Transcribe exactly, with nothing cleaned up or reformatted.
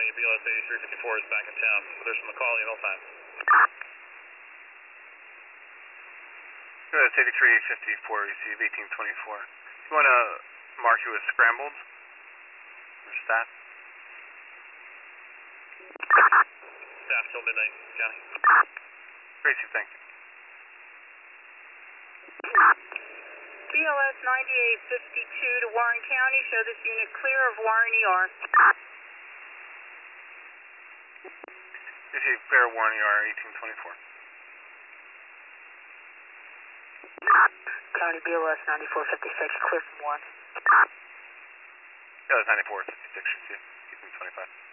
County, B L S eighty-three fifty-four is back in town. There's from McCauley at all times. B L S eighty-three fifty-four, receive eighteen twenty-four. You want to mark you as scrambled? Or stat? Staff till midnight, County. Receive, thank you. B L S ninety-eight fifty-two to Warren County. Show this unit clear of Warren E R. Receive clear Warren E R eighteen twenty-four. County B L S ninety-four fifty-six, clear from Warren. B L S ninety-four fifty-six, receive eighteen twenty-five.